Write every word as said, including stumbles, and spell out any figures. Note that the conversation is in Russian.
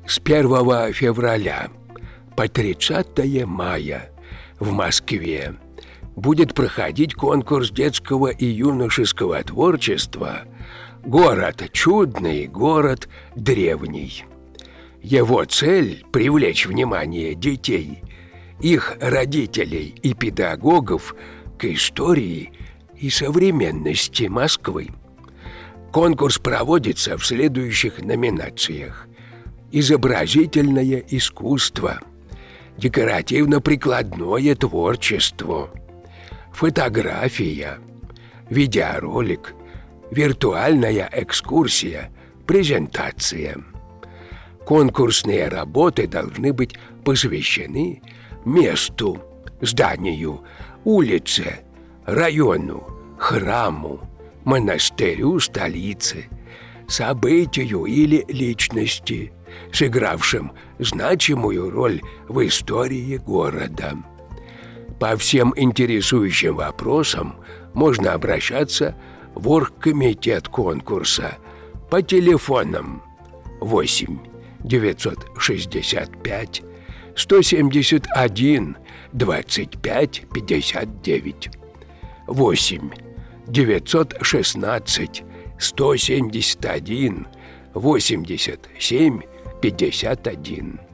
С первого февраля по тридцатое мая в Москве будет проходить конкурс детского и юношеского творчества «Город чудный, город древний». Его цель – привлечь внимание детей, их родителей и педагогов к истории и современности Москвы. Конкурс проводится в следующих номинациях: изобразительное искусство, декоративно-прикладное творчество, фотография, видеоролик, виртуальная экскурсия, презентация. Конкурсные работы должны быть посвящены месту, зданию, улице, району, храму, монастырю столицы, событию или личности, сыгравшим значимую роль в истории города. По всем интересующим вопросам можно обращаться в оргкомитет конкурса по телефонам восемь девятьсот шестьдесят пять сто семьдесят один двадцать пять пятьдесят девять, восемь девятьсот шестнадцать сто семьдесят один восемьдесят семь пятьдесят один.